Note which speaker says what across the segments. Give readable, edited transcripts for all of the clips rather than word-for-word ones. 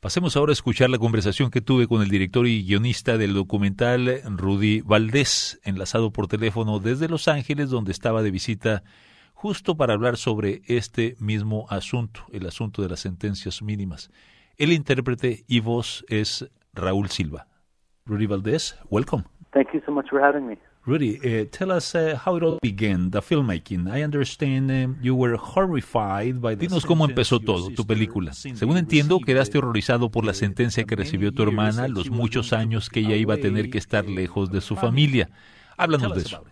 Speaker 1: Pasemos ahora a escuchar la conversación que tuve con el director y guionista del documental, Rudy Valdés, enlazado por teléfono desde Los Ángeles, donde estaba de visita justo para hablar sobre este mismo asunto, el asunto de las sentencias mínimas. El intérprete y voz es Raúl Silva. Rudy Valdés, welcome.
Speaker 2: Thank you so much for having me.
Speaker 1: Rudy, tell us how it all began, the filmmaking. I understand you were horrified by the... Dinos cómo empezó todo, tu película. Según entiendo, quedaste horrorizado por la sentencia que recibió tu hermana, los muchos años que ella iba a tener que estar lejos de su familia. Háblanos de eso.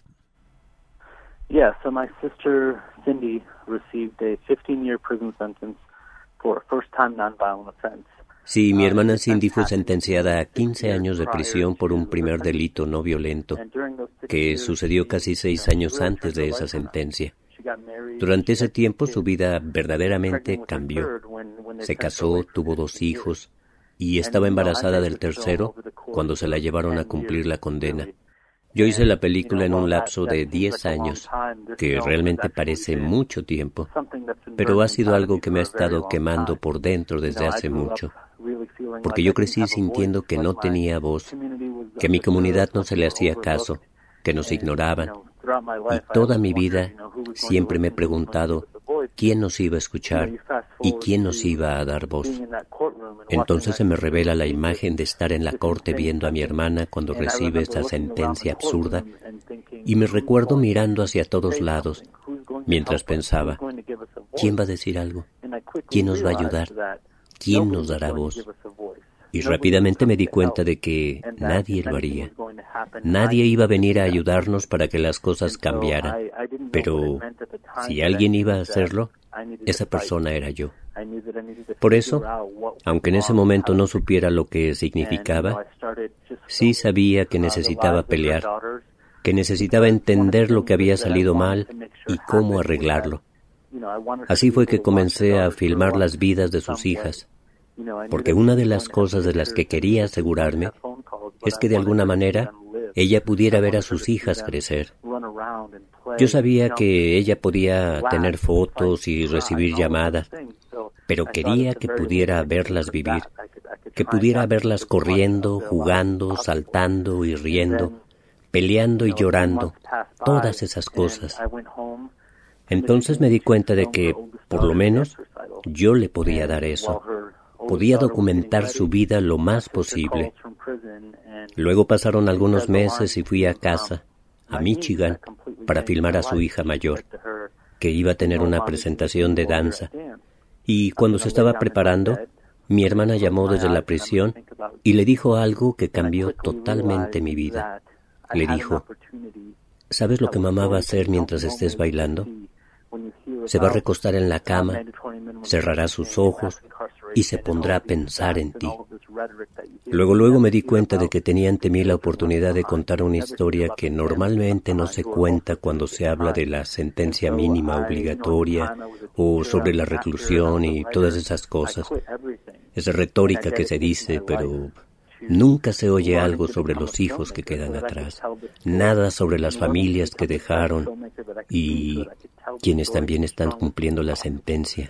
Speaker 2: Yeah, so my sister Cindy received a 15-year prison sentence for a first-time nonviolent offense.
Speaker 3: Sí, mi hermana Cindy fue sentenciada a 15 años de prisión por un primer delito no violento, que sucedió casi 6 años antes de esa sentencia. Durante ese tiempo su vida verdaderamente cambió. Se casó, tuvo 2 hijos y estaba embarazada del tercero cuando se la llevaron a cumplir la condena. Yo hice la película en un lapso de 10 años, que realmente parece mucho tiempo, pero ha sido algo que me ha estado quemando por dentro desde hace mucho, porque yo crecí sintiendo que no tenía voz, que a mi comunidad no se le hacía caso, que nos ignoraban, y toda mi vida siempre me he preguntado quién nos iba a escuchar y quién nos iba a dar voz. Entonces se me revela la imagen de estar en la corte viendo a mi hermana cuando recibe esa sentencia absurda, y me recuerdo mirando hacia todos lados, mientras pensaba, ¿quién va a decir algo? ¿Quién nos va a ayudar? ¿Quién nos dará voz? Y rápidamente me di cuenta de que nadie lo haría. Nadie iba a venir a ayudarnos para que las cosas cambiaran. Pero si alguien iba a hacerlo, esa persona era yo. Por eso, aunque en ese momento no supiera lo que significaba, sí sabía que necesitaba pelear, que necesitaba entender lo que había salido mal y cómo arreglarlo. Así fue que comencé a filmar las vidas de sus hijas, porque una de las cosas de las que quería asegurarme es que de alguna manera ella pudiera ver a sus hijas crecer. Yo sabía que ella podía tener fotos y recibir llamadas, pero quería que pudiera verlas vivir, que pudiera verlas corriendo, jugando, saltando y riendo, peleando y llorando, todas esas cosas. Entonces me di cuenta de que, por lo menos, yo le podía dar eso. Podía documentar su vida lo más posible. Luego pasaron algunos meses y fui a casa, a Michigan, para filmar a su hija mayor, que iba a tener una presentación de danza. Y cuando se estaba preparando, mi hermana llamó desde la prisión y le dijo algo que cambió totalmente mi vida. Le dijo, ¿sabes lo que mamá va a hacer mientras estés bailando? Se va a recostar en la cama, cerrará sus ojos y se pondrá a pensar en ti. Luego me di cuenta de que tenía ante mí la oportunidad de contar una historia que normalmente no se cuenta cuando se habla de la sentencia mínima obligatoria o sobre la reclusión y todas esas cosas. Es retórica que se dice, pero nunca se oye algo sobre los hijos que quedan atrás, nada sobre las familias que dejaron y quienes también están cumpliendo la sentencia.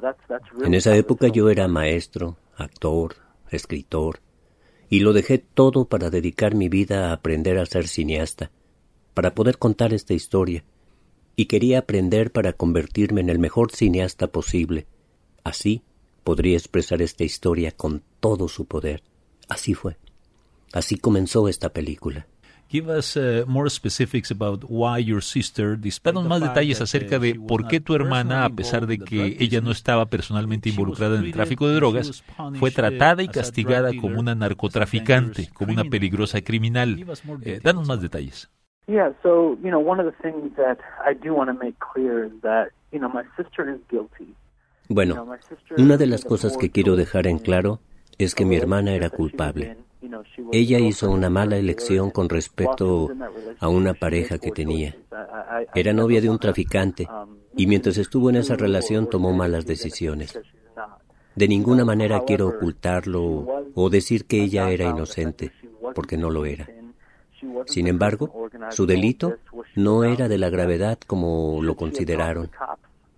Speaker 3: En esa época yo era maestro, actor, escritor, y lo dejé todo para dedicar mi vida a aprender a ser cineasta, para poder contar esta historia, y quería aprender para convertirme en el mejor cineasta posible. Así podría expresar esta historia con todo su poder. Así fue. Así comenzó esta película.
Speaker 1: Give us more specifics about why your sister. Danos más detalles acerca de por qué tu hermana, a pesar de que ella no estaba personalmente involucrada en el tráfico de drogas, fue tratada y castigada como una narcotraficante, como una peligrosa criminal. Danos más detalles.
Speaker 2: Yeah, so, one of the things that I do want to make clear is that, my sister is guilty.
Speaker 3: Bueno, una de las cosas que quiero dejar en claro es que mi hermana era culpable. Ella hizo una mala elección con respecto a una pareja que tenía. Era novia de un traficante y mientras estuvo en esa relación tomó malas decisiones. De ninguna manera quiero ocultarlo o decir que ella era inocente, porque no lo era. Sin embargo, su delito no era de la gravedad como lo consideraron.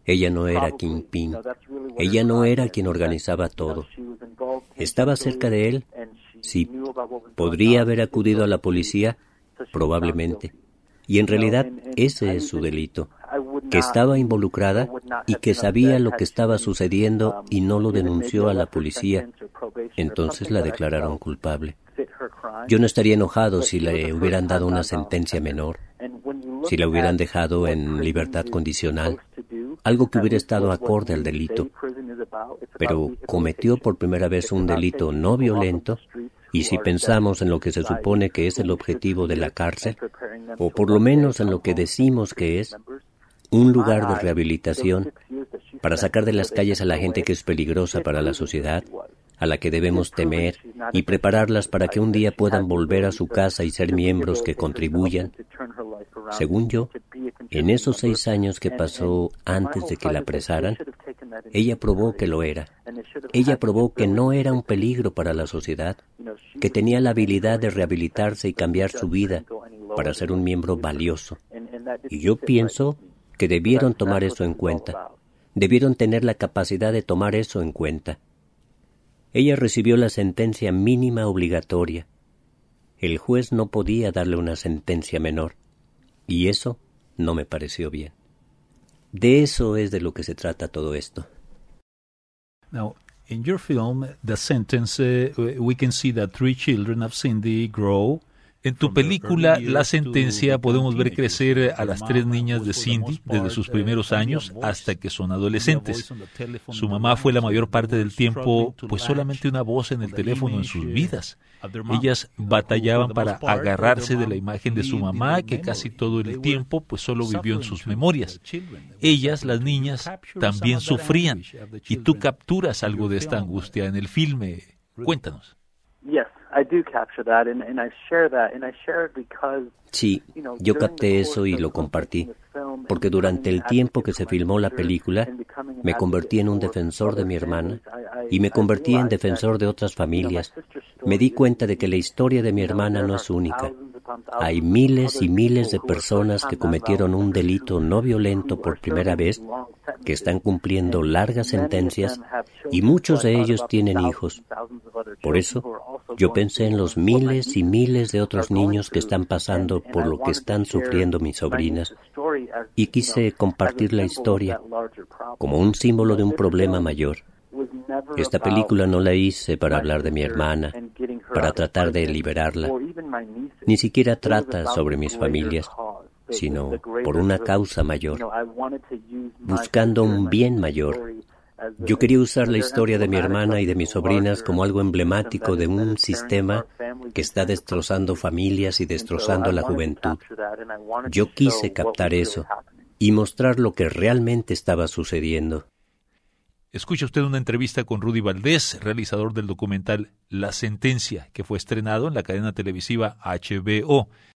Speaker 3: Ella no era Kingpin. Ella no era quien organizaba todo. ¿Estaba cerca de él? Sí. ¿Podría haber acudido a la policía? Probablemente. Y en realidad ese es su delito, que estaba involucrada y que sabía lo que estaba sucediendo y no lo denunció a la policía. Entonces la declararon culpable. Yo no estaría enojado si le hubieran dado una sentencia menor, si la hubieran dejado en libertad condicional, algo que hubiera estado acorde al delito. Pero cometió por primera vez un delito no violento, y si pensamos en lo que se supone que es el objetivo de la cárcel, o por lo menos en lo que decimos que es, un lugar de rehabilitación, para sacar de las calles a la gente que es peligrosa para la sociedad, a la que debemos temer, y prepararlas para que un día puedan volver a su casa y ser miembros que contribuyan. Según yo, en esos 6 años que pasó antes de que la apresaran, ella probó que lo era. Ella probó que no era un peligro para la sociedad, que tenía la habilidad de rehabilitarse y cambiar su vida para ser un miembro valioso. Y yo pienso que debieron tomar eso en cuenta. Debieron tener la capacidad de tomar eso en cuenta. Ella recibió la sentencia mínima obligatoria. El juez no podía darle una sentencia menor. Y eso no me pareció bien. De eso es de lo que se trata todo esto.
Speaker 1: Now, in your film, the sentence, we can see that 3 children of Cindy grow. En tu película, La Sentencia, podemos ver crecer a las 3 niñas de Cindy desde sus primeros años hasta que son adolescentes. Su mamá fue la mayor parte del tiempo, pues solamente una voz en el teléfono en sus vidas. Ellas batallaban para agarrarse de la imagen de su mamá, que casi todo el tiempo pues solo vivió en sus memorias. Ellas, las niñas, también sufrían. Y tú capturas algo de esta angustia en el filme. Cuéntanos.
Speaker 3: Sí, yo capté eso y lo compartí, porque durante el tiempo que se filmó la película, me convertí en un defensor de mi hermana y me convertí en defensor de otras familias. Me di cuenta de que la historia de mi hermana no es única. Hay miles y miles de personas que cometieron un delito no violento por primera vez, que están cumpliendo largas sentencias, y muchos de ellos tienen hijos. Por eso, yo pensé en los miles y miles de otros niños que están pasando por lo que están sufriendo mis sobrinas, y quise compartir la historia como un símbolo de un problema mayor. Esta película no la hice para hablar de mi hermana, para tratar de liberarla. Ni siquiera trata sobre mis familias, sino por una causa mayor, buscando un bien mayor. Yo quería usar la historia de mi hermana y de mis sobrinas como algo emblemático de un sistema que está destrozando familias y destrozando la juventud. Yo quise captar eso y mostrar lo que realmente estaba sucediendo.
Speaker 1: Escucha usted una entrevista con Rudy Valdés, realizador del documental La Sentencia, que fue estrenado en la cadena televisiva HBO.